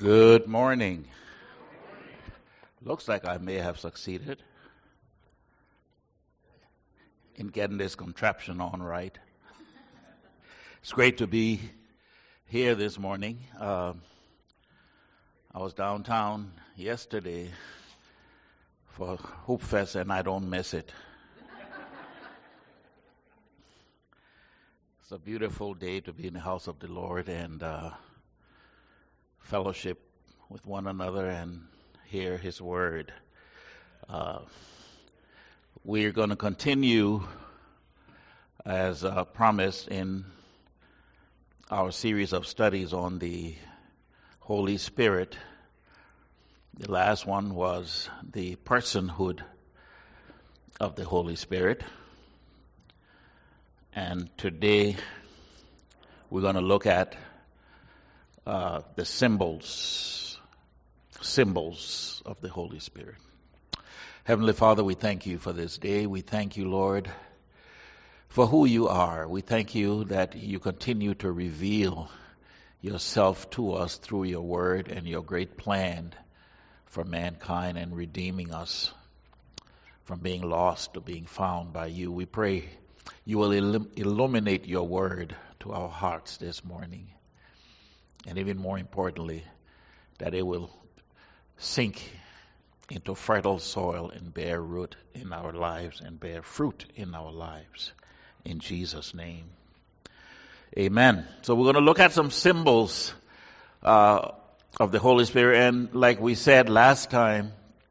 Good morning. Looks like I may have succeeded in getting this contraption on right. It's great to be here this morning. I was downtown yesterday for Hoop Fest and I don't miss it. It's a beautiful day to be in the house of the Lord and fellowship with one another and hear His word. We're going to continue as promised in our series of studies on the Holy Spirit. The last one was the personhood of the Holy Spirit. And today we're going to look at the symbols of the Holy Spirit. Heavenly Father, we thank you for this day. We thank you, Lord, for who you are. We thank you that you continue to reveal yourself to us through your word and your great plan for mankind and redeeming us from being lost to being found by you. We pray you will illuminate your word to our hearts this morning. And even more importantly, that it will sink into fertile soil and bear root in our lives and bear fruit in our lives. In Jesus' name. Amen. So we're going to look at some symbols of the Holy Spirit. And like we said last time,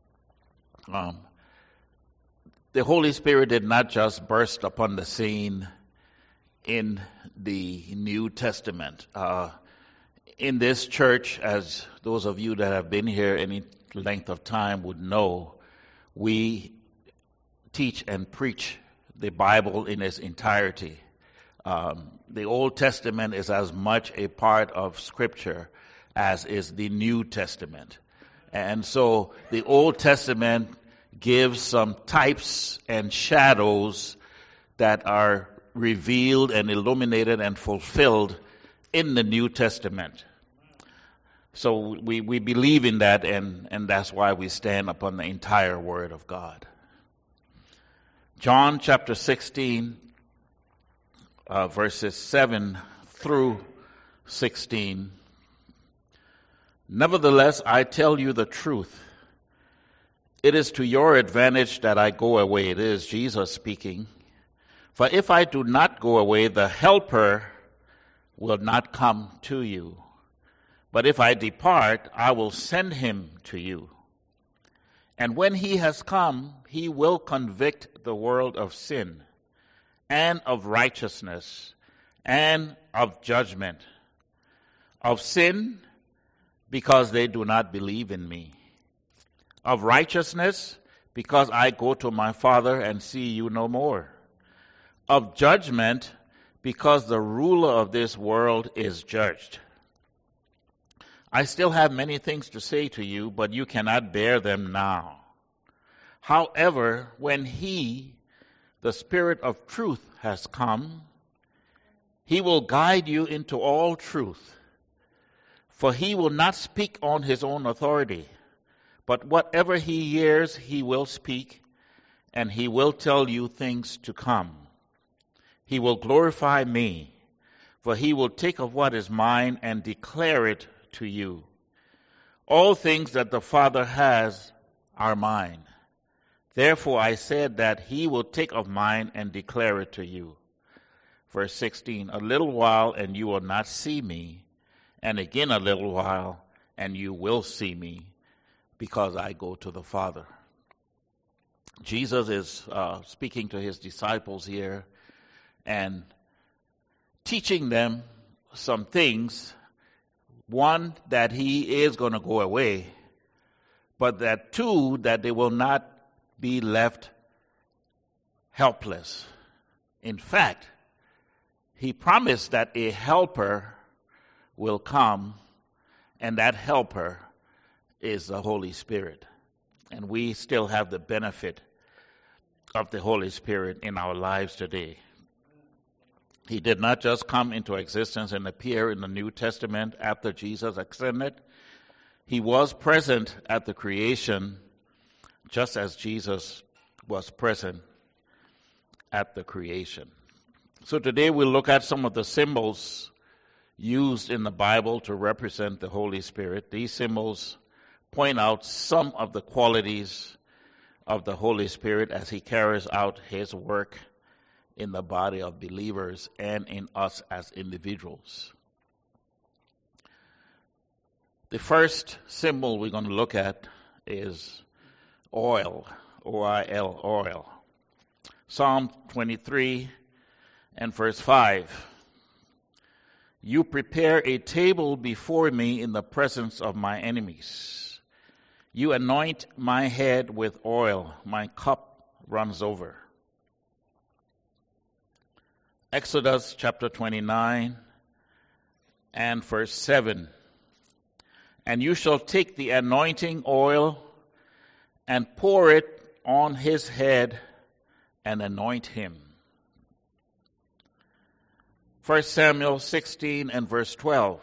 the Holy Spirit did not just burst upon the scene in the New Testament. In this church, as those of you that have been here any length of time would know, we teach and preach the Bible in its entirety. The Old Testament is as much a part of Scripture as is the New Testament. And so the Old Testament gives some types and shadows that are revealed and illuminated and fulfilled in the New Testament. So we believe in that, and that's why we stand upon the entire Word of God. John chapter 16, verses 7 through 16. Nevertheless, I tell you the truth. It is to your advantage that I go away. It is Jesus speaking. For if I do not go away, the Helper will not come to you. But if I depart, I will send him to you. And when he has come, he will convict the world of sin and of righteousness and of judgment. Of sin, because they do not believe in me. Of righteousness, because I go to my Father and see you no more. Of judgment, because the ruler of this world is judged. I still have many things to say to you, but you cannot bear them now. However, when he, the Spirit of truth, has come, he will guide you into all truth. For he will not speak on his own authority, but whatever he hears, he will speak, and he will tell you things to come. He will glorify me, for he will take of what is mine and declare it to you. All things that the Father has are mine. Therefore I said that he will take of mine and declare it to you. Verse 16, a little while and you will not see me, and again a little while and you will see me, because I go to the Father. Jesus is speaking to his disciples here and teaching them some things. One, that he is going to go away, but that two, that they will not be left helpless. In fact, he promised that a helper will come, and that helper is the Holy Spirit. And we still have the benefit of the Holy Spirit in our lives today. He did not just come into existence and appear in the New Testament after Jesus ascended, He was present at the creation, just as Jesus was present at the creation. So today we'll look at some of the symbols used in the Bible to represent the Holy Spirit. These symbols point out some of the qualities of the Holy Spirit as he carries out his work in the body of believers and in us as individuals. The first symbol we're going to look at is oil, O-I-L, oil. Psalm 23 and verse 5. You prepare a table before me in the presence of my enemies. You anoint my head with oil. My cup runs over. Exodus chapter 29 and verse 7. And you shall take the anointing oil and pour it on his head and anoint him. 1 Samuel 16 and verse 12.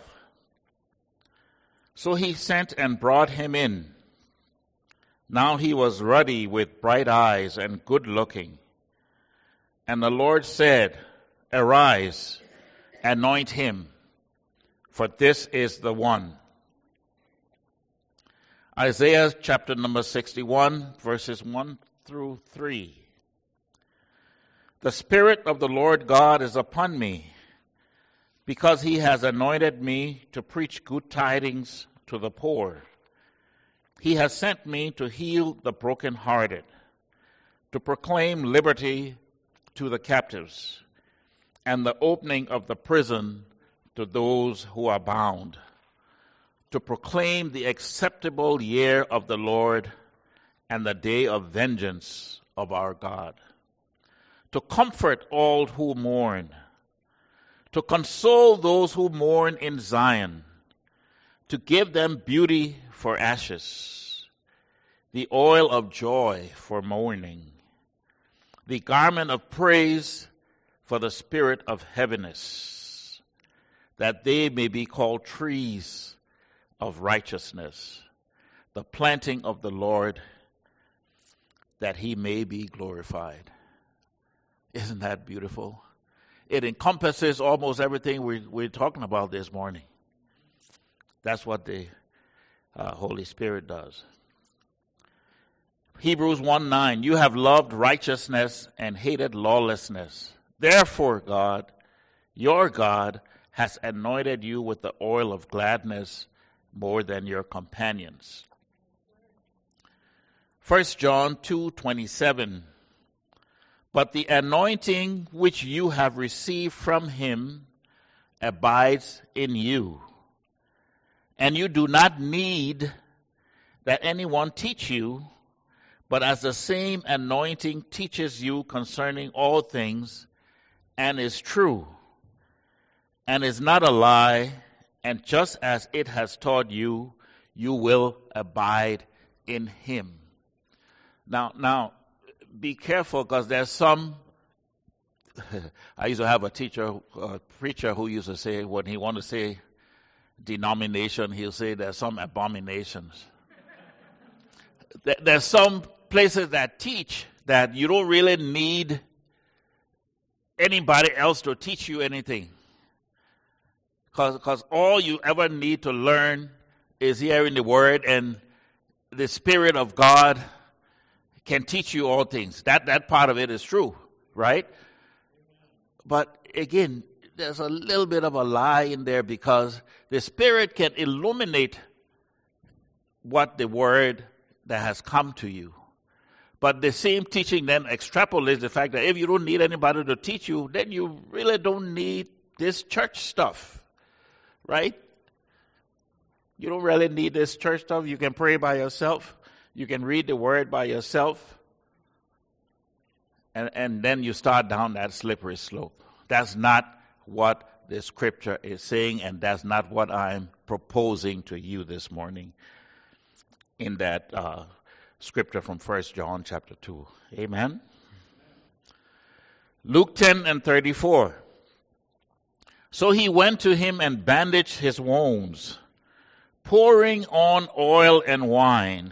So he sent and brought him in. Now he was ruddy with bright eyes and good looking. And the Lord said, Arise, anoint him, for this is the one. Isaiah chapter number 61, verses 1 through 3. The Spirit of the Lord God is upon me, because he has anointed me to preach good tidings to the poor. He has sent me to heal the brokenhearted, to proclaim liberty to the captives, and the opening of the prison to those who are bound, to proclaim the acceptable year of the Lord and the day of vengeance of our God, to comfort all who mourn, to console those who mourn in Zion, to give them beauty for ashes, the oil of joy for mourning, the garment of praise for the spirit of heaviness, that they may be called trees of righteousness, the planting of the Lord, that he may be glorified. Isn't that beautiful? It encompasses almost everything we're talking about this morning. That's what the Holy Spirit does. Hebrews 1:9, you have loved righteousness and hated lawlessness. Therefore, God, your God, has anointed you with the oil of gladness more than your companions. 1 John 2:27, but the anointing which you have received from him abides in you, and you do not need that anyone teach you, but as the same anointing teaches you concerning all things, and is true, and is not a lie, and just as it has taught you, you will abide in him. Now, be careful, because there's some, I used to have a preacher who used to say, when he wanted to say denomination, he'll say there's some abominations. There's some places that teach that you don't really need anybody else to teach you anything. Because all you ever need to learn is hearing the word, and the Spirit of God can teach you all things. That part of it is true, right? But again, there's a little bit of a lie in there, because the Spirit can illuminate what the word that has come to you. But the same teaching then extrapolates the fact that if you don't need anybody to teach you, then you really don't need this church stuff, right? You don't really need this church stuff. You can pray by yourself. You can read the word by yourself. And then you start down that slippery slope. That's not what the scripture is saying, and that's not what I'm proposing to you this morning in that scripture from 1 John chapter 2. Amen? Luke 10 and 34. So he went to him and bandaged his wounds, pouring on oil and wine.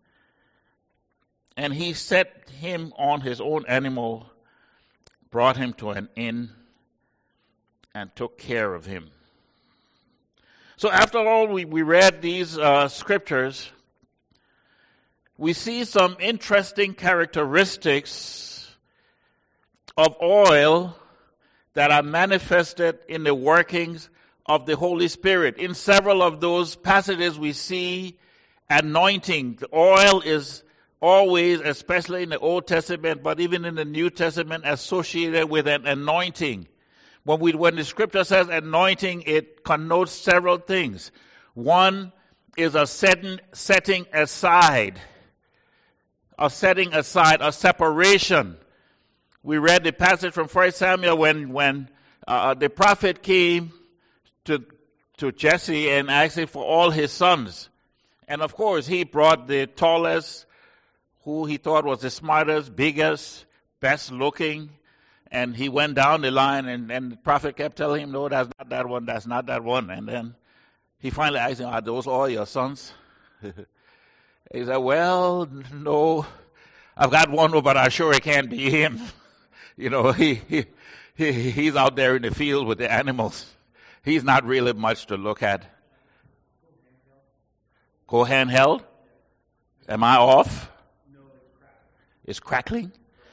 And he set him on his own animal, brought him to an inn, and took care of him. So after all, we read these scriptures, we see some interesting characteristics of oil that are manifested in the workings of the Holy Spirit. In several of those passages we see anointing. The oil is always, especially in the Old Testament, but even in the New Testament, associated with an anointing. When the scripture says anointing, it connotes several things. One is a setting aside, a separation. We read the passage from 1 Samuel when the prophet came to Jesse and asked him for all his sons. And of course, he brought the tallest, who he thought was the smartest, biggest, best looking. And he went down the line, and the prophet kept telling him, no, that's not that one, that's not that one. And then he finally asked him, are those all your sons? He said, well, no, I've got one, but I'm sure it can't be him. You know, he's out there in the field with the animals. He's not really much to look at. Go handheld? Am I off? No, it's crackling. It's crackling?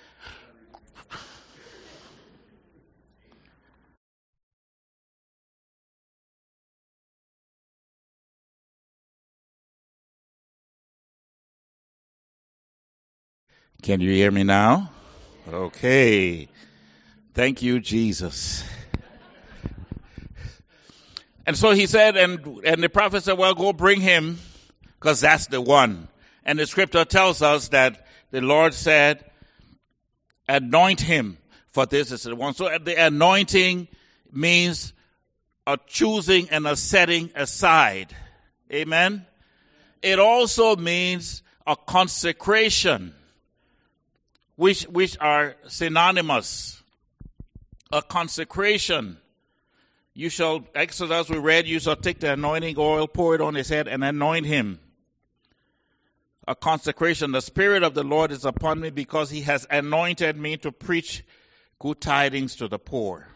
Can you hear me now? Okay. Thank you, Jesus. And so he said, and the prophet said, well, go bring him, because that's the one. And the scripture tells us that the Lord said, anoint him, for this is the one. So the anointing means a choosing and a setting aside. Amen? It also means a consecration, which are synonymous. A consecration. You shall, Exodus we read, you shall take the anointing oil, pour it on his head, and anoint him. A consecration. The Spirit of the Lord is upon me because he has anointed me to preach good tidings to the poor.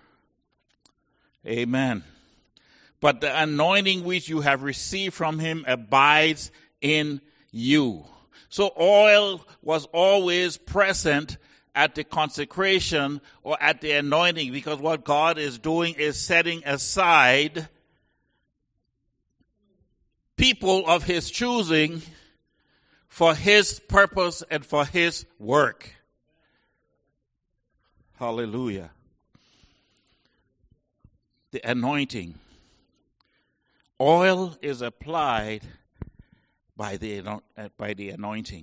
Amen. But the anointing which you have received from him abides in you. So oil was always present at the consecration or at the anointing, because what God is doing is setting aside people of his choosing for his purpose and for his work. Hallelujah. The anointing. Oil is applied by the anointing.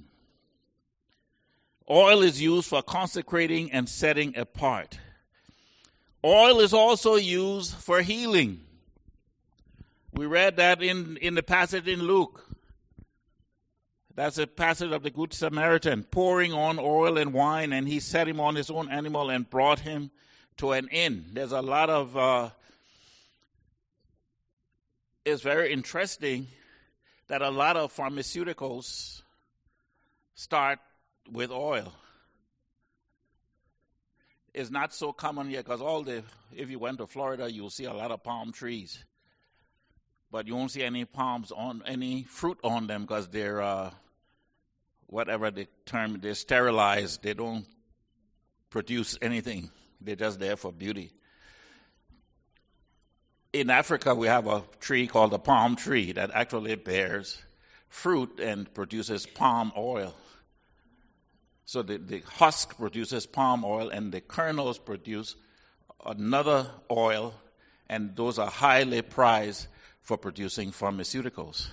Oil is used for consecrating and setting apart. Oil is also used for healing. We read that in the passage in Luke. That's a passage of the Good Samaritan, pouring on oil and wine, and he set him on his own animal and brought him to an inn. There's a lot of, it's very interesting that a lot of pharmaceuticals start with oil. It's not so common yet because if you went to Florida, you'll see a lot of palm trees. But you won't see any any fruit on them because they're, whatever the term, they're sterilized. They don't produce anything. They're just there for beauty. In Africa, we have a tree called the palm tree that actually bears fruit and produces palm oil. So the husk produces palm oil and the kernels produce another oil, and those are highly prized for producing pharmaceuticals.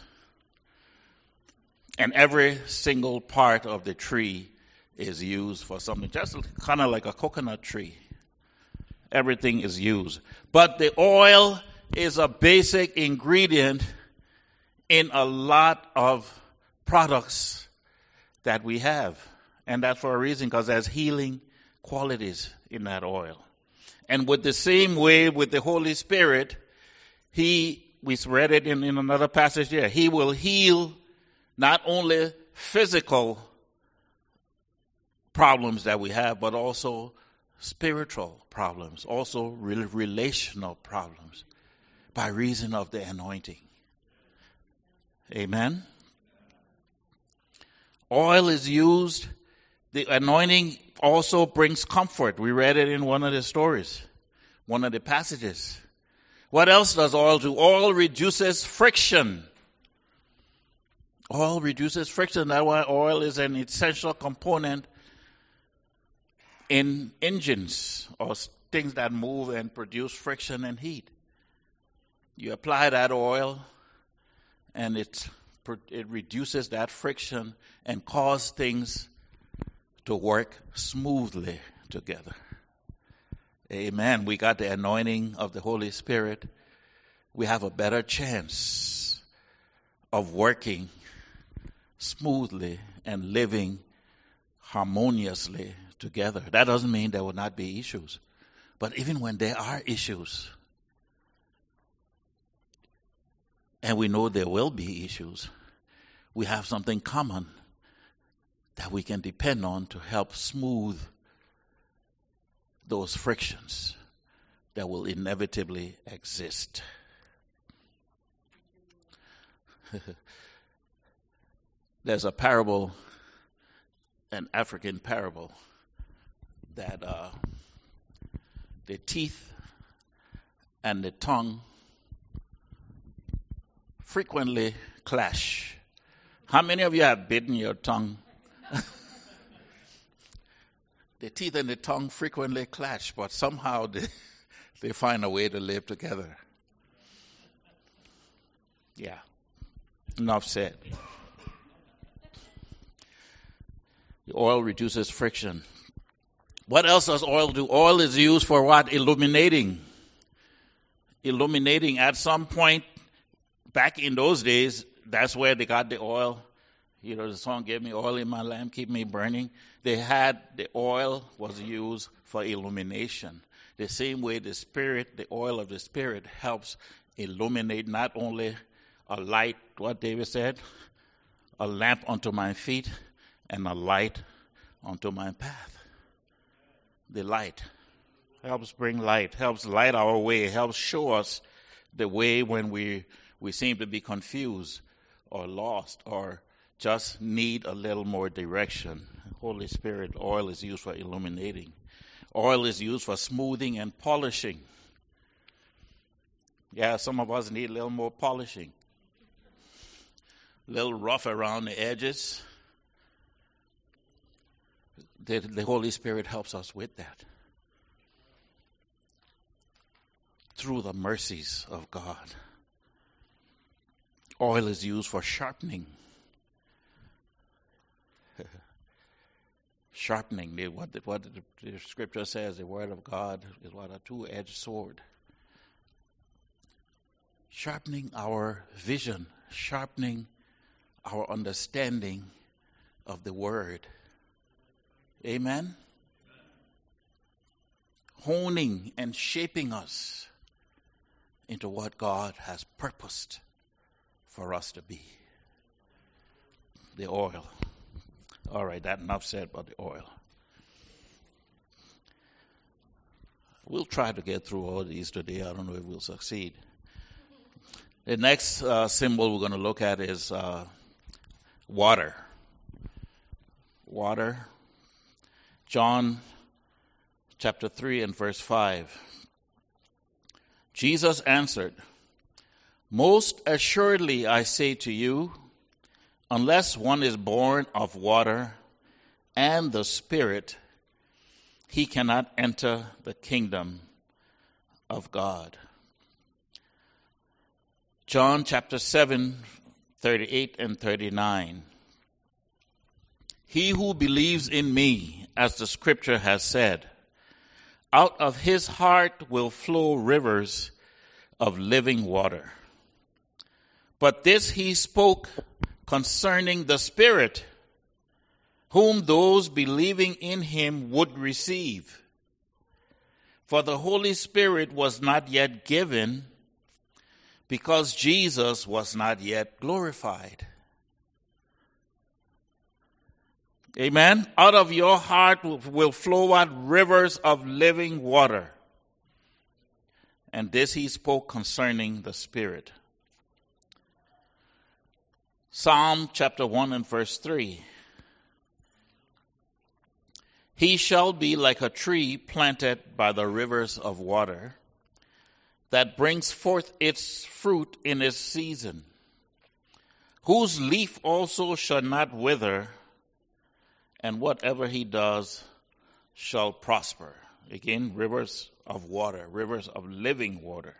And every single part of the tree is used for something, just kind of like a coconut tree. Everything is used. But the oil is a basic ingredient in a lot of products that we have. And that's for a reason, because there's healing qualities in that oil. And with the same way with the Holy Spirit, he we read it in another passage here. He will heal not only physical problems that we have, but also spiritual problems, also relational problems by reason of the anointing. Amen. Oil is used. The anointing also brings comfort. We read it in one of the stories, one of the passages. What else does oil do? Oil reduces friction. Oil reduces friction. That's why oil is an essential component in engines or things that move and produce friction and heat. You apply that oil and it reduces that friction and causes things to work smoothly together. Amen. We got the anointing of the Holy Spirit. We have a better chance of working smoothly and living harmoniously together. That doesn't mean there will not be issues. But even when there are issues, and we know there will be issues, we have something common that we can depend on to help smooth those frictions that will inevitably exist. There's a parable, an African parable, that the teeth and the tongue frequently clash. How many of you have bitten your tongue? The teeth and the tongue frequently clash, but somehow they find a way to live together. Yeah. Enough said. The oil reduces friction. What else does oil do? Oil is used for what? Illuminating. Illuminating. At some point, back in those days, that's where they got the oil. You know, the song, "Give me oil in my lamp, keep me burning." They had, the oil was used for illumination. The same way the Spirit, the oil of the Spirit, helps illuminate not only a light, what David said, a lamp unto my feet and a light unto my path. The light helps bring light, helps light our way, helps show us the way when we seem to be confused or lost or just need a little more direction. Holy Spirit, oil is used for illuminating. Oil is used for smoothing and polishing. Yeah, some of us need a little more polishing. A little rough around the edges. The Holy Spirit helps us with that. Through the mercies of God. Oil is used for sharpening. Sharpening, what the scripture says, the word of God is what a two-edged sword. Sharpening our vision, sharpening our understanding of the word. Amen? Honing and shaping us into what God has purposed for us to be. The oil. All right, that enough said about the oil. We'll try to get through all these today. I don't know if we'll succeed. The next symbol we're going to look at is water. Water. John chapter 3 and verse 5. Jesus answered, "Most assuredly I say to you, unless one is born of water and the Spirit, he cannot enter the kingdom of God." John chapter 7, 38 and 39. "He who believes in me, as the scripture has said, out of his heart will flow rivers of living water. But this he spoke concerning the Spirit, whom those believing in him would receive. For the Holy Spirit was not yet given, because Jesus was not yet glorified. Amen. Out of your heart will flow out rivers of living water. And this he spoke concerning the Spirit. Psalm chapter 1 and verse 3. He shall be like a tree planted by the rivers of water, that brings forth its fruit in its season, whose leaf also shall not wither, and whatever he does shall prosper. Again, rivers of water, rivers of living water.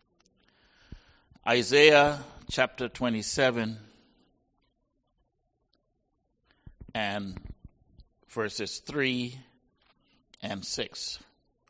Isaiah chapter 27 and verses 3 and 6.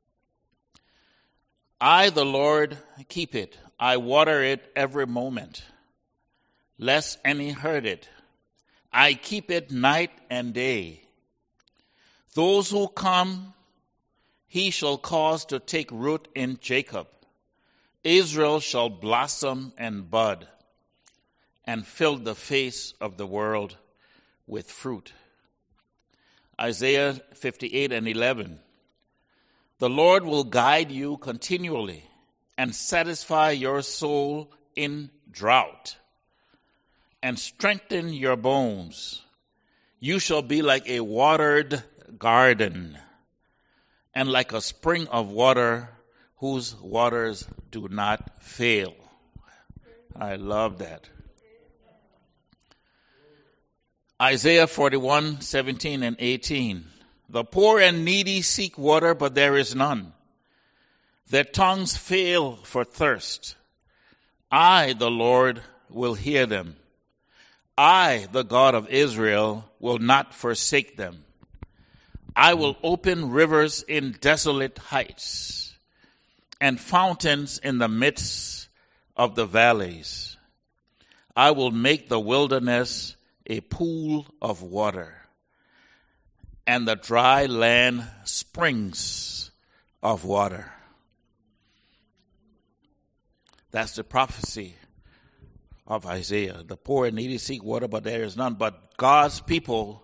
I, the Lord, keep it. I water it every moment, lest any hurt it. I keep it night and day. Those who come, he shall cause to take root in Jacob. Israel shall blossom and bud, and fill the face of the world with fruit. Isaiah 58 and 11. The Lord will guide you continually and satisfy your soul in drought and strengthen your bones. You shall be like a watered garden and like a spring of water whose waters do not fail. I love that. Isaiah 41, 17 and 18. The poor and needy seek water, but there is none. Their tongues fail for thirst. I, the Lord, will hear them. I, the God of Israel, will not forsake them. I will open rivers in desolate heights and fountains in the midst of the valleys. I will make the wilderness a pool of water, and the dry land springs of water. That's the prophecy of Isaiah. The poor and needy seek water, but there is none. But God's people,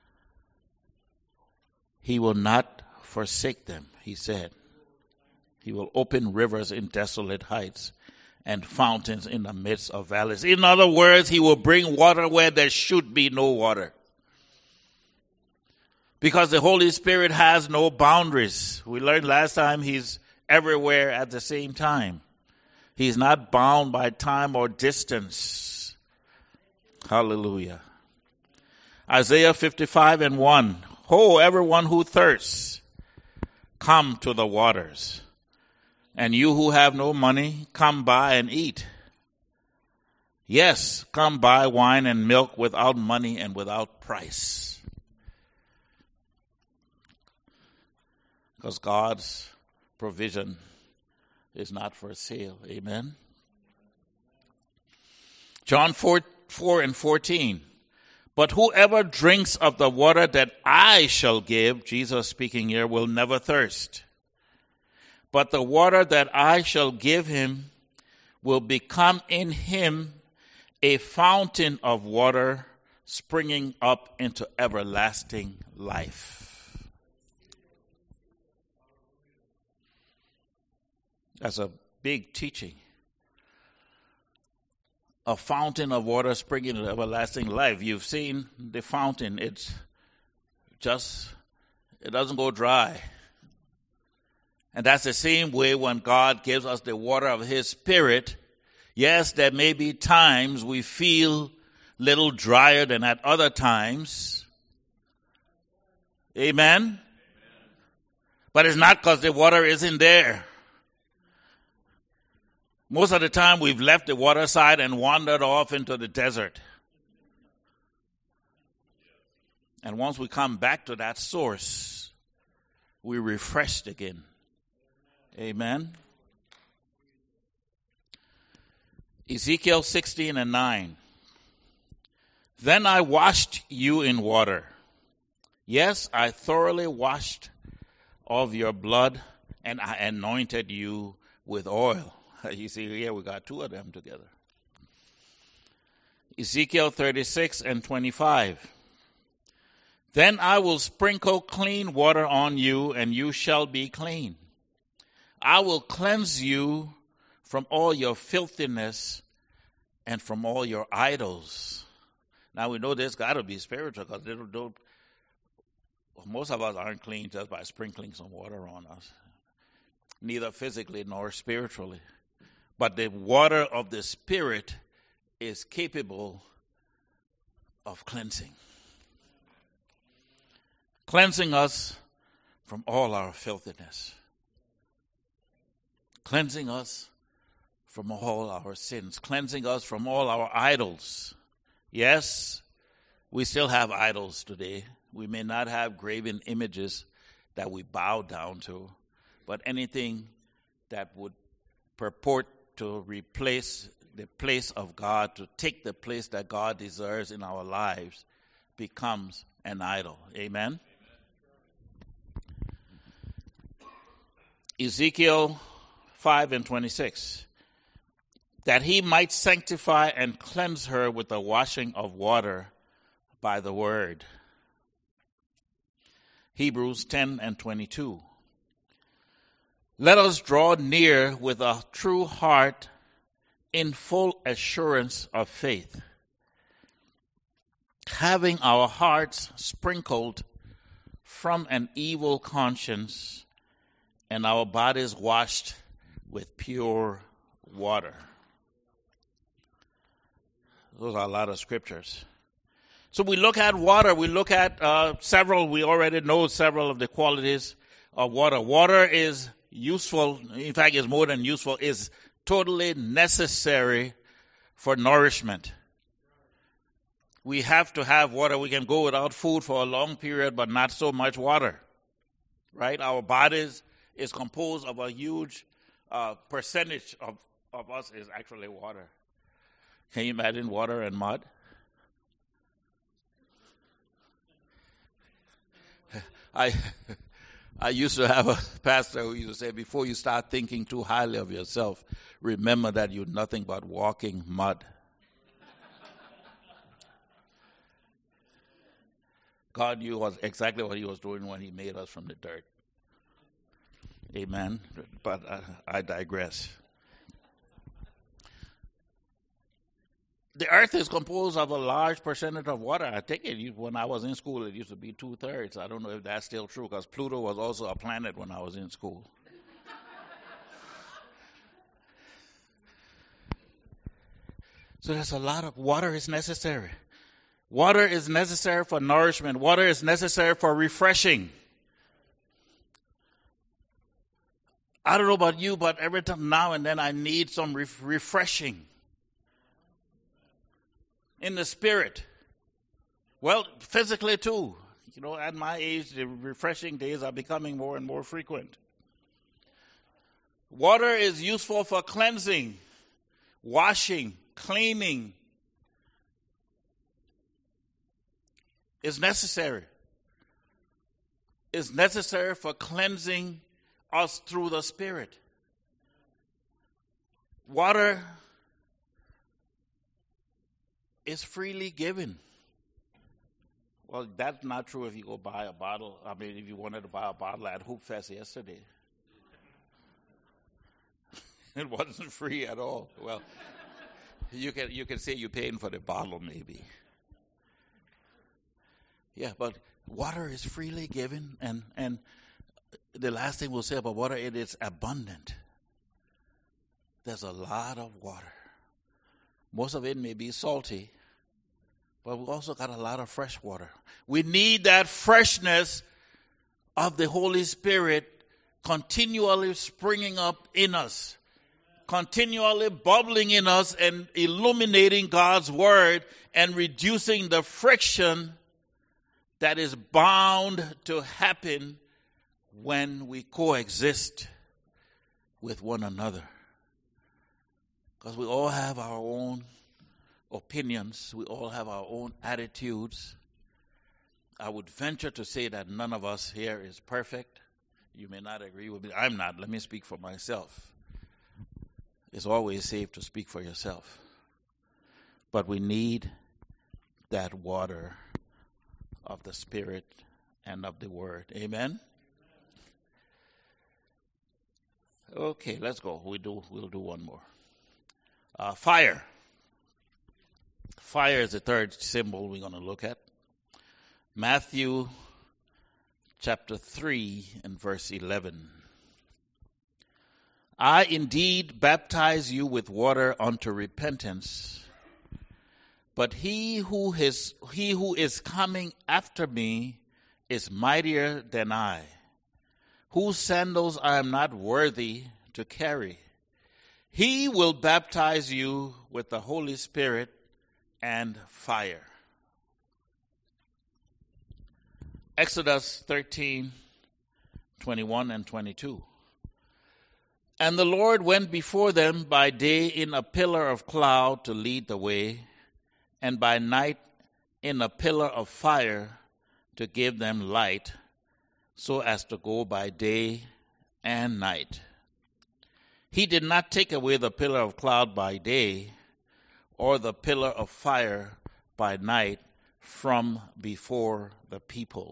he will not forsake them, he said. He will open rivers in desolate heights and fountains in the midst of valleys. In other words, he will bring water where there should be no water. Because the Holy Spirit has no boundaries. We learned last time he's everywhere at the same time. He's not bound by time or distance. Hallelujah. Isaiah 55 and 1. Ho, everyone who thirsts, come to the waters. And you who have no money, come buy and eat. Yes, come buy wine and milk without money and without price. Because God's provision is not for sale. Amen. John 4 and 14. But whoever drinks of the water that I shall give, Jesus speaking here, will never thirst. But the water that I shall give him will become in him a fountain of water springing up into everlasting life. That's a big teaching. A fountain of water springing into everlasting life. You've seen the fountain. It doesn't go dry. And that's the same way when God gives us the water of his Spirit. Yes, there may be times we feel a little drier than at other times. Amen? But it's not because the water isn't there. Most of the time we've left the water side and wandered off into the desert. And once we come back to that source, we're refreshed again. Amen. Ezekiel 16 and 9. Then I washed you in water. Yes, I thoroughly washed of your blood, and I anointed you with oil. You see here we got two of them together. Ezekiel 36 and 25. Then I will sprinkle clean water on you, and you shall be clean. I will cleanse you from all your filthiness and from all your idols. Now we know this got to be spiritual, because most of us aren't clean just by sprinkling some water on us, neither physically nor spiritually. But the water of the Spirit is capable of cleansing. Cleansing us from all our filthiness. Cleansing us from all our sins. Cleansing us from all our idols. Yes, we still have idols today. We may not have graven images that we bow down to, but anything that would purport to replace the place of God, to take the place that God deserves in our lives, becomes an idol. Amen? Ezekiel 5 and 26. That he might sanctify and cleanse her with the washing of water by the word. Hebrews 10 and 22. Let us draw near with a true heart in full assurance of faith, having our hearts sprinkled from an evil conscience and our bodies washed with pure water. Those are a lot of scriptures. So we look at water. We look at several. We already know several of the qualities of water. Water is useful. In fact, it's more than useful. It's totally necessary for nourishment. We have to have water. We can go without food for a long period, but not so much water. Right? Our bodies is composed of a huge percentage of us is actually water. Can you imagine water and mud? I used to have a pastor who used to say, before you start thinking too highly of yourself, remember that you're nothing but walking mud. God knew exactly what he was doing when he made us from the dirt. Amen. But I digress. The earth is composed of a large percentage of water. I think when I was in school, it used to be 2/3. I don't know if that's still true, because Pluto was also a planet when I was in school. So there's a lot of water is necessary. Water is necessary for nourishment. Water is necessary for refreshing. I don't know about you, but every time now and then I need some refreshing in the spirit. Well, physically too. You know, at my age, the refreshing days are becoming more and more frequent. Water is useful for cleansing, washing, cleaning. It's necessary. It's necessary for cleansing us through the Spirit. Water is freely given. Well, that's not true if you go buy a bottle. I mean, if you wanted to buy a bottle at Hoop Fest yesterday. It wasn't free at all. Well, you can say you're paying for the bottle maybe. Yeah, but water is freely given, and the last thing we'll say about water, it is abundant. There's a lot of water. Most of it may be salty, but we've also got a lot of fresh water. We need that freshness of the Holy Spirit continually springing up in us, continually bubbling in us and illuminating God's word and reducing the friction that is bound to happen when we coexist with one another. Because we all have our own opinions. We all have our own attitudes. I would venture to say that none of us here is perfect. You may not agree with me. I'm not. Let me speak for myself. it's always safe to speak for yourself. But we need that water of the Spirit and of the Word. Amen? Okay, let's go. We'll do one more. Fire. Fire is the third symbol we're going to look at. Matthew chapter 3 and verse 11. I indeed baptize you with water unto repentance, but he who is coming after me is mightier than I, whose sandals I am not worthy to carry. He will baptize you with the Holy Spirit and fire. Exodus 13:21 and 22. And the Lord went before them by day in a pillar of cloud to lead the way, and by night in a pillar of fire to give them light, so as to go by day and night. He did not take away the pillar of cloud by day, or the pillar of fire by night from before the people.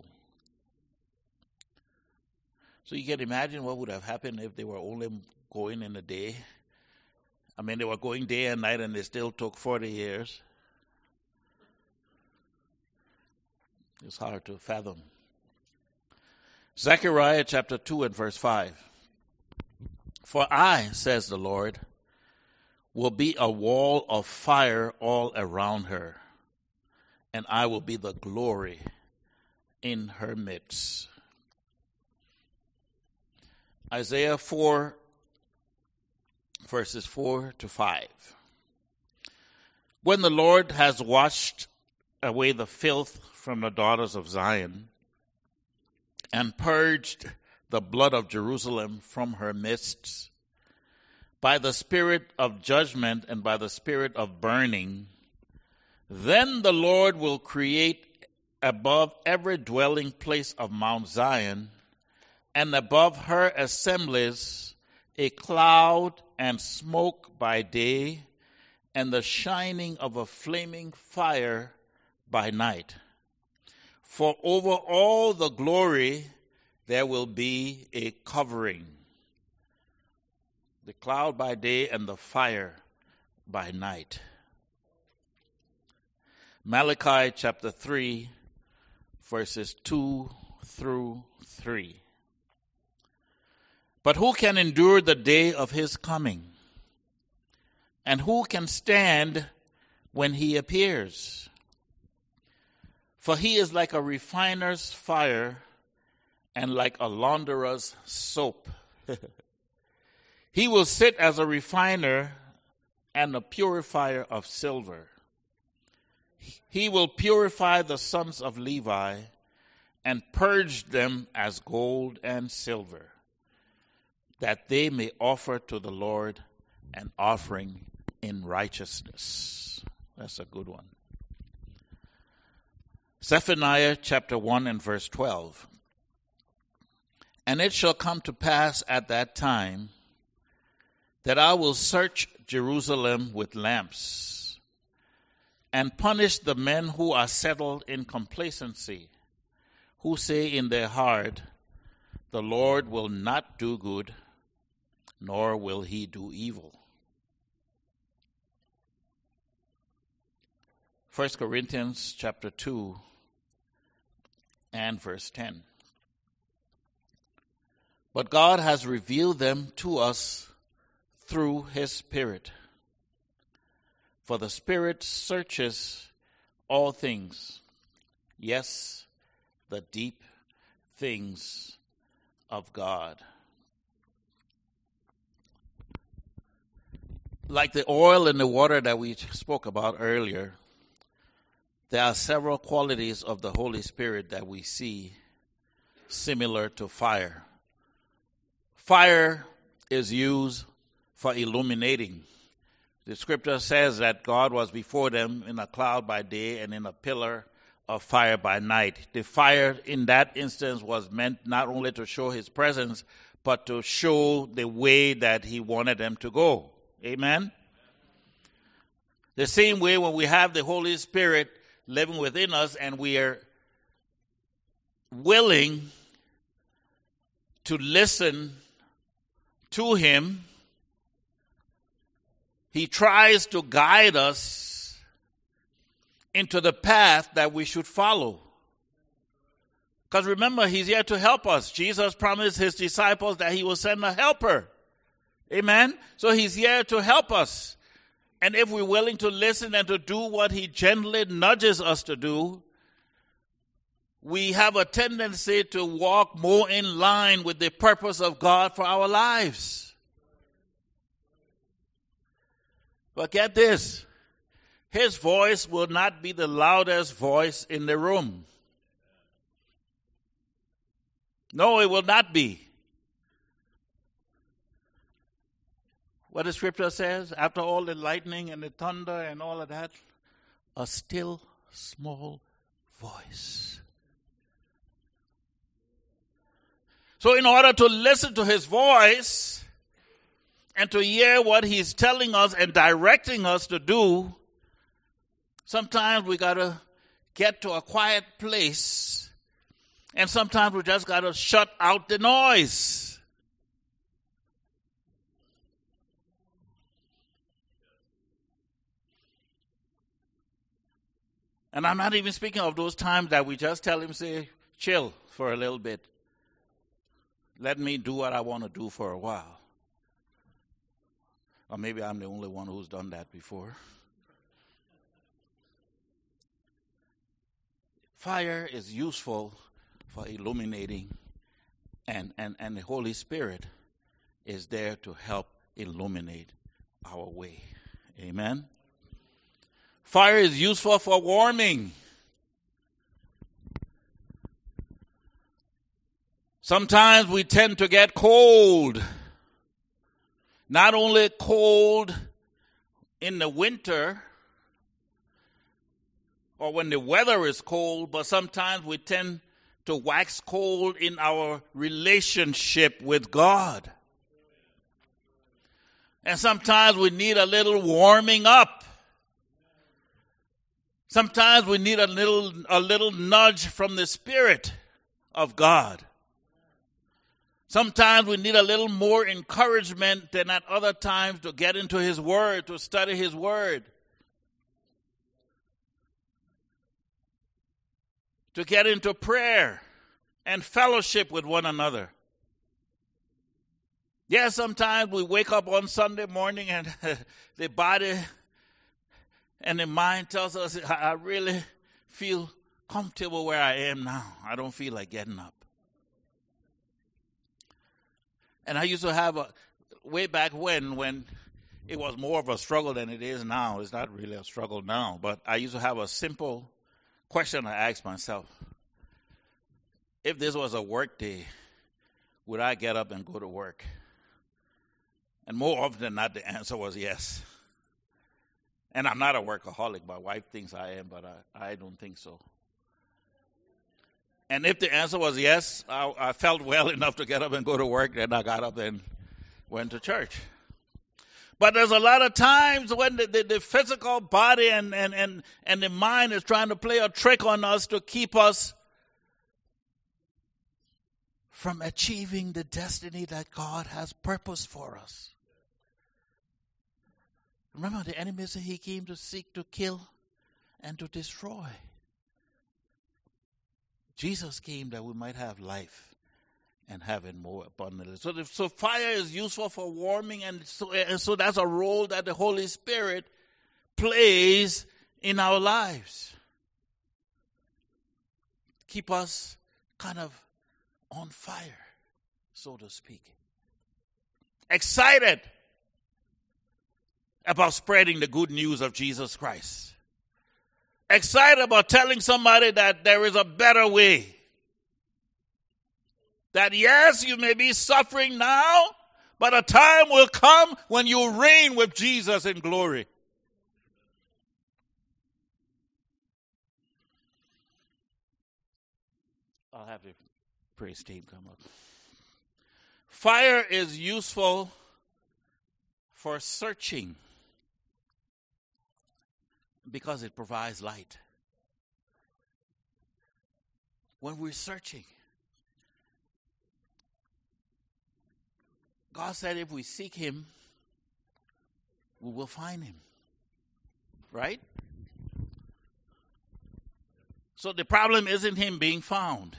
So you can imagine what would have happened if they were only going in the day. I mean, they were going day and night, and they still took 40 years. It's hard to fathom. Zechariah chapter 2 and verse 5. For I, says the Lord, will be a wall of fire all around her, and I will be the glory in her midst. Isaiah 4, verses 4 to 5. When the Lord has washed away the filth from the daughters of Zion, and purged the blood of Jerusalem from her midst, by the spirit of judgment and by the spirit of burning, then the Lord will create above every dwelling place of Mount Zion, and above her assemblies, a cloud and smoke by day, and the shining of a flaming fire by night. For over all the glory there will be a covering, the cloud by day and the fire by night. Malachi chapter 3, verses 2 through 3. But who can endure the day of his coming? And who can stand when he appears? For he is like a refiner's fire and like a launderer's soap. He will sit as a refiner and a purifier of silver. He will purify the sons of Levi and purge them as gold and silver, that they may offer to the Lord an offering in righteousness. That's a good one. Zephaniah chapter 1 and verse 12. And it shall come to pass at that time that I will search Jerusalem with lamps and punish the men who are settled in complacency, who say in their heart, the Lord will not do good, nor will he do evil. 1 Corinthians chapter 2 and verse 10. But God has revealed them to us through his Spirit. For the Spirit searches all things, yes, the deep things of God. Like the oil and the water that we spoke about earlier, there are several qualities of the Holy Spirit that we see similar to fire. Fire is used for illuminating. The scripture says that God was before them in a cloud by day and in a pillar of fire by night. The fire in that instance was meant not only to show his presence, but to show the way that he wanted them to go. Amen? The same way when we have the Holy Spirit living within us and we are willing to listen to Him, He tries to guide us into the path that we should follow. Because remember, He's here to help us. Jesus promised His disciples that He will send a helper. Amen? So He's here to help us. And if we're willing to listen and to do what He gently nudges us to do, we have a tendency to walk more in line with the purpose of God for our lives. But get this, His voice will not be the loudest voice in the room. No, it will not be. What the scripture says, after all the lightning and the thunder and all of that, a still small voice. So in order to listen to His voice and to hear what He's telling us and directing us to do, sometimes we got to get to a quiet place, and sometimes we just got to shut out the noise. And I'm not even speaking of those times that we just tell Him, say, chill for a little bit. Let me do what I want to do for a while. Or maybe I'm the only one who's done that before. Fire is useful for illuminating, and the Holy Spirit is there to help illuminate our way. Amen? Fire is useful for warming. Sometimes we tend to get cold. Not only cold in the winter or when the weather is cold, but sometimes we tend to wax cold in our relationship with God. And sometimes we need a little warming up. Sometimes we need a little nudge from the Spirit of God. Sometimes we need a little more encouragement than at other times to get into His Word, to study His Word, to get into prayer and fellowship with one another. Yes, sometimes we wake up on Sunday morning and the body and the mind tells us, I really feel comfortable where I am now. I don't feel like getting up. And I used to have way back when it was more of a struggle than it is now. It's not really a struggle now, but I used to have a simple question I asked myself. If this was a work day, would I get up and go to work? And more often than not, the answer was yes. And I'm not a workaholic. My wife thinks I am, but I don't think so. And if the answer was yes, I felt well enough to get up and go to work, then I got up and went to church. But there's a lot of times when the physical body and the mind is trying to play a trick on us to keep us from achieving the destiny that God has purposed for us. Remember, the enemy said he came to seek, to kill, and to destroy. Jesus came that we might have life and have it more abundantly. So fire is useful for warming, and so that's a role that the Holy Spirit plays in our lives. Keep us kind of on fire, so to speak. Excited about spreading the good news of Jesus Christ. Excited about telling somebody that there is a better way. That yes, you may be suffering now, but a time will come when you reign with Jesus in glory. I'll have the praise team come up. Fire is useful for searching because it provides light. When we're searching, God said if we seek him, we will find him. Right? So the problem isn't him being found.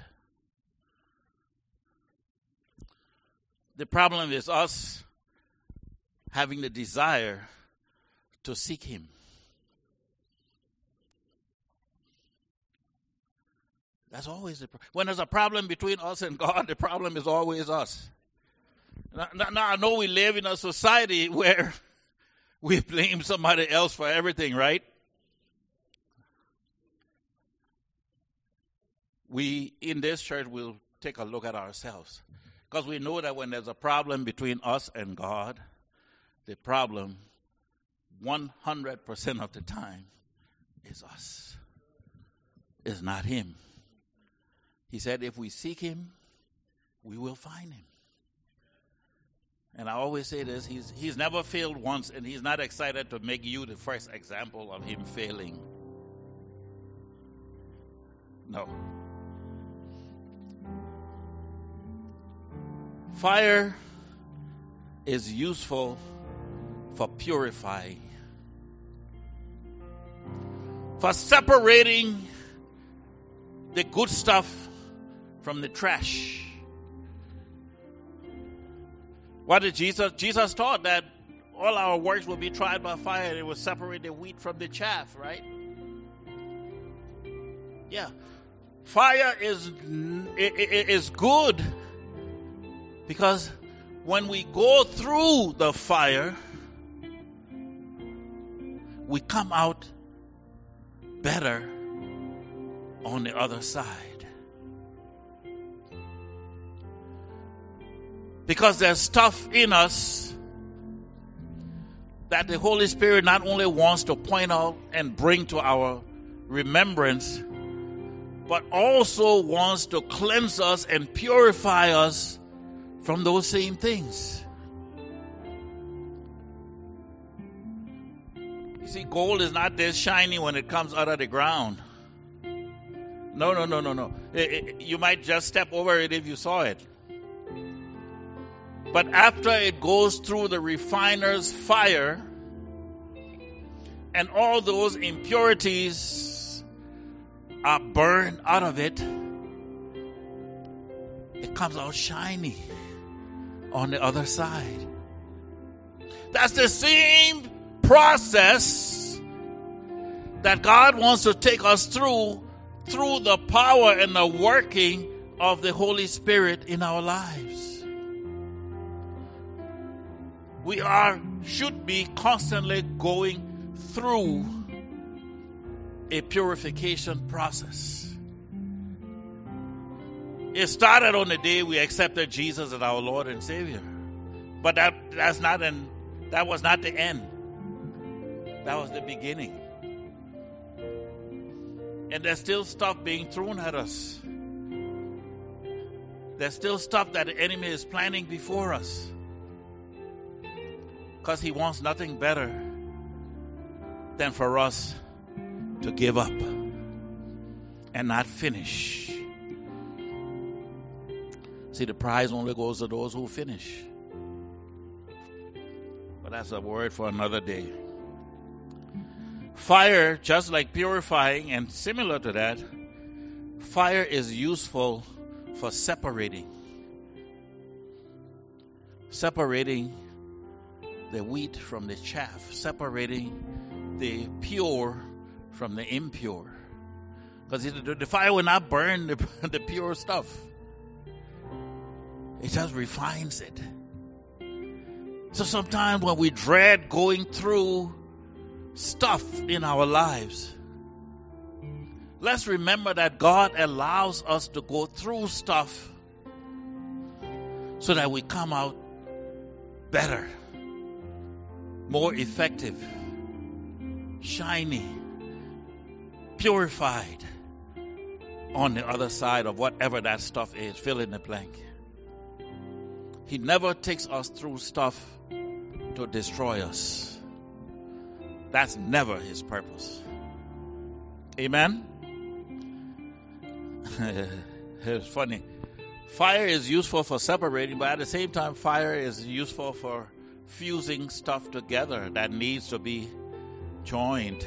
The problem is us having the desire to seek him. That's always the problem. When there's a problem between us and God, the problem is always us. Now I know we live in a society where we blame somebody else for everything, right? We, in this church, will take a look at ourselves. Because we know that when there's a problem between us and God, the problem 100% of the time is us. It's not him. He said if we seek him, we will find him. And I always say this, he's never failed once, and he's not excited to make you the first example of him failing. No. Fire is useful for purifying, for separating the good stuff from the trash. What did Jesus taught that all our works will be tried by fire. It will separate the wheat from the chaff, right? Yeah. Fire is good because when we go through the fire, we come out better on the other side. Because there's stuff in us that the Holy Spirit not only wants to point out and bring to our remembrance, but also wants to cleanse us and purify us from those same things. You see, gold is not this shiny when it comes out of the ground. No. You might just step over it if you saw it. But after it goes through the refiner's fire, and all those impurities are burned out of it, it comes out shiny on the other side. That's the same process that God wants to take us through the power and the working of the Holy Spirit in our lives. We should be constantly going through a purification process. It started on the day we accepted Jesus as our Lord and Savior. But that was not the end. That was the beginning. And there's still stuff being thrown at us. There's still stuff that the enemy is planning before us. Because he wants nothing better than for us to give up and not finish. See, the prize only goes to those who finish. But that's a word for another day. Fire, just like purifying and similar to that, fire is useful for separating the wheat from the chaff, separating the pure from the impure. Because the fire will not burn the pure stuff. It just refines it. So sometimes when we dread going through stuff in our lives, let's remember that God allows us to go through stuff so that we come out better, more effective, shiny, purified on the other side of whatever that stuff is. Fill in the blank. He never takes us through stuff to destroy us. That's never his purpose. Amen? It's funny. Fire is useful for separating, but at the same time, fire is useful for fusing stuff together that needs to be joined.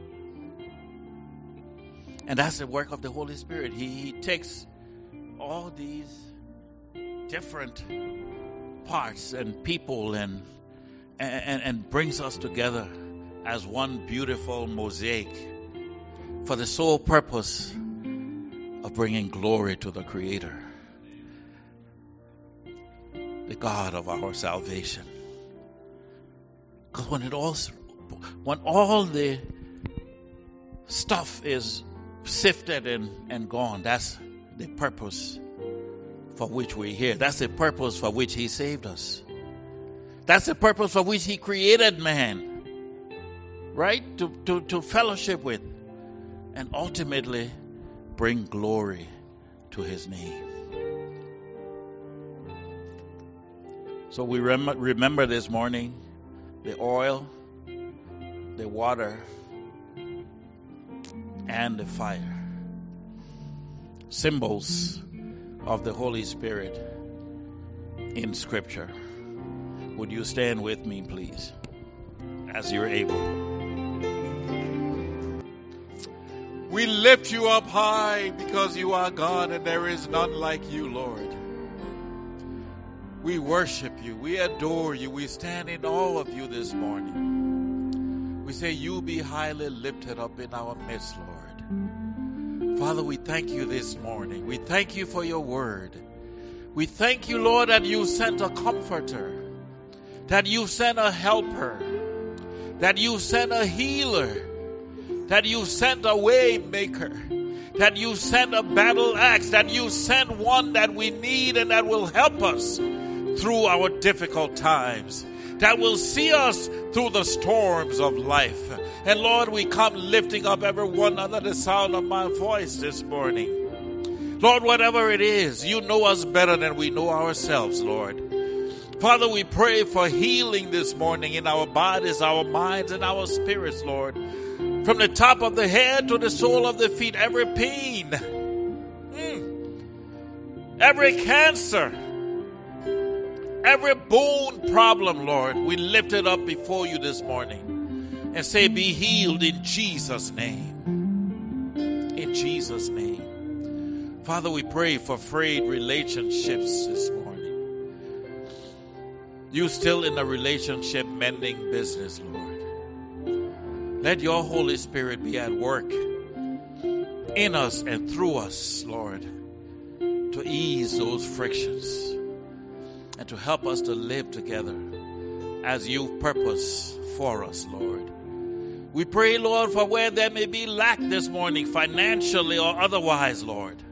And that's the work of the Holy Spirit. He takes all these different parts and people and brings us together as one beautiful mosaic for the sole purpose of bringing glory to the Creator, the God of our salvation. Because when all the stuff is sifted and gone, that's the purpose for which we're here. That's the purpose for which He saved us. That's the purpose for which He created man, right? To fellowship with and ultimately bring glory to His name. So we remember this morning the oil, the water, and the fire. Symbols of the Holy Spirit in Scripture. Would you stand with me, please, as you're able? We lift you up high because you are God and there is none like you, Lord. We worship you. We adore you. We stand in awe of you this morning. We say you be highly lifted up in our midst, Lord. Father, we thank you this morning. We thank you for your word. We thank you, Lord, that you sent a comforter, that you sent a helper, that you sent a healer, that you sent a way maker, that you sent a battle axe, that you sent one that we need and that will help us through our difficult times, that will see us through the storms of life. And Lord, we come lifting up everyone under the sound of my voice this morning. Lord, whatever it is, you know us better than we know ourselves, Lord. Father, we pray for healing this morning in our bodies, our minds, and our spirits, Lord. From the top of the head to the sole of the feet, every pain, every cancer, every bone problem, Lord, we lift it up before you this morning and say, be healed in Jesus' name. In Jesus' name. Father, we pray for frayed relationships this morning. You still in the relationship mending business, Lord. Let your Holy Spirit be at work in us and through us, Lord, to ease those frictions and to help us to live together as you purpose for us, Lord. We pray, Lord, for where there may be lack this morning, financially or otherwise, Lord.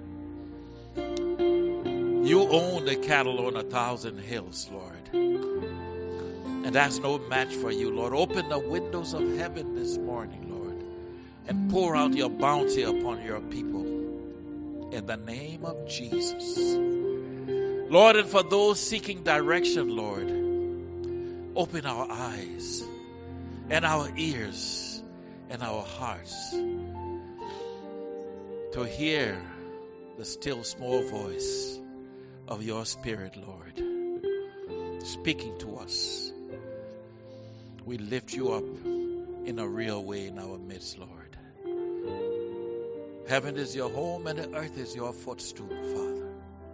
You own the cattle on 1,000 hills, Lord. And that's no match for you, Lord. Open the windows of heaven this morning, Lord, and pour out your bounty upon your people in the name of Jesus. Lord, and for those seeking direction, Lord, open our eyes and our ears and our hearts to hear the still small voice of your Spirit, Lord, speaking to us. We lift you up in a real way in our midst, Lord. Heaven is your home and the earth is your footstool, Father.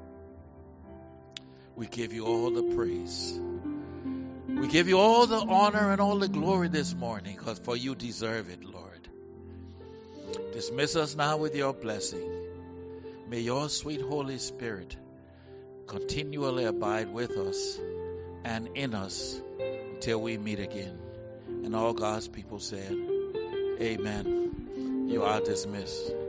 We give you all the praise. We give you all the honor and all the glory this morning, because for you deserve it, Lord. Dismiss us now with your blessing. May your sweet Holy Spirit continually abide with us and in us until we meet again. And all God's people said, amen. You are dismissed.